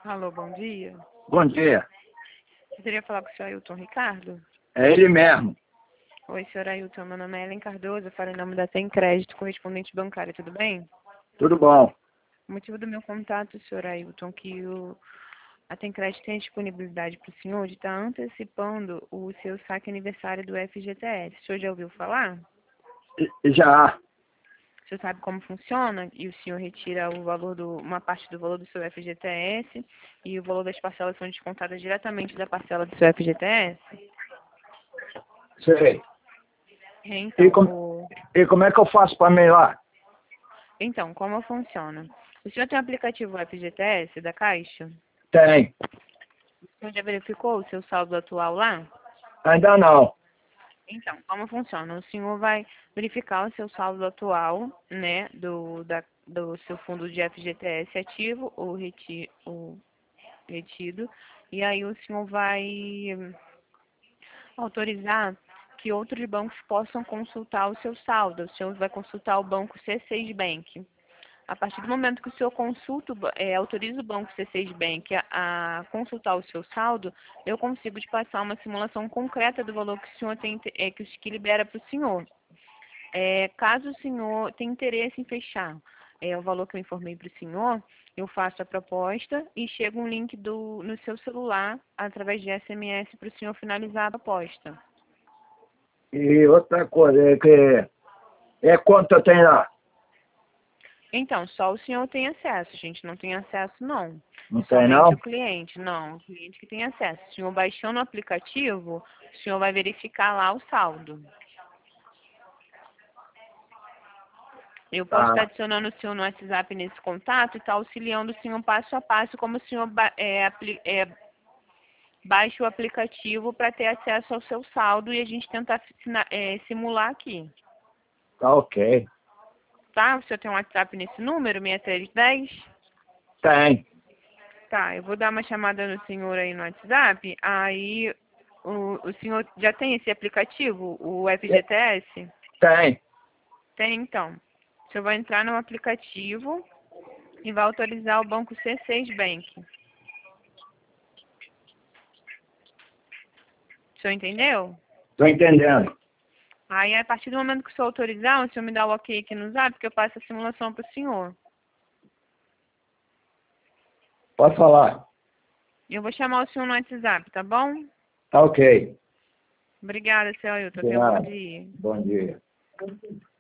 Alô, bom dia. Bom dia. Eu queria falar com o senhor Ailton Ricardo. É ele mesmo. Oi, senhor Ailton. Meu nome é Ellen Cardoso. Eu falo em nome da Tem Crédito, correspondente bancário. Tudo bem? Tudo bom? O motivo do meu contato, senhor Ailton, que a Tem Crédito tem a disponibilidade para o senhor de estar antecipando o seu saque aniversário do FGTS. O senhor já ouviu falar? Já. O senhor sabe como funciona? E o senhor retira o valor uma parte do valor do seu FGTS e o valor das parcelas são descontadas diretamente da parcela do seu FGTS? Sei. Então, E como é que eu faço para me ir lá? Então, como funciona? O senhor tem o aplicativo FGTS da Caixa? Tem. O senhor já verificou o seu saldo atual lá? Ainda não. Então, como funciona? O senhor vai verificar o seu saldo atual, né, do seu fundo de FGTS ativo ou retido, e aí o senhor vai autorizar que outros bancos possam consultar o seu saldo. O senhor vai consultar o banco C6 Bank. A partir do momento que o senhor autoriza o banco C6 Bank a consultar o seu saldo, eu consigo te passar uma simulação concreta do valor que o senhor que libera para o senhor. Caso o senhor tenha interesse em fechar o valor que eu informei para o senhor, eu faço a proposta e chega um link no seu celular, através de SMS, para o senhor finalizar a proposta. E outra coisa, quanto eu tenho lá? Então, só o senhor tem acesso, a gente não tem acesso, não. Não tem Somente não? o cliente, não, o cliente que tem acesso. Se o senhor baixando o aplicativo, o senhor vai verificar lá o saldo. Eu posso estar Ah, adicionando o senhor no WhatsApp nesse contato e estar auxiliando o senhor passo a passo, como o senhor baixa o aplicativo para ter acesso ao seu saldo e a gente tentar simular aqui. tá ok. Tá? O senhor tem um WhatsApp nesse número, 6310? Tem. Tá, eu vou dar uma chamada no senhor aí no WhatsApp, aí o senhor já tem esse aplicativo, o FGTS? Tem. Tem, então. O senhor vai entrar no aplicativo e vai autorizar o banco C6 Bank. O senhor entendeu? Tô entendendo. Aí, a partir do momento que o senhor autorizar, o senhor me dá o ok aqui no Zap, que eu passo a simulação para o senhor. Pode falar. Eu vou chamar o senhor no WhatsApp, tá bom? Tá ok. Obrigada, senhor Ailton. De Tenha um bom nada. dia. Bom dia.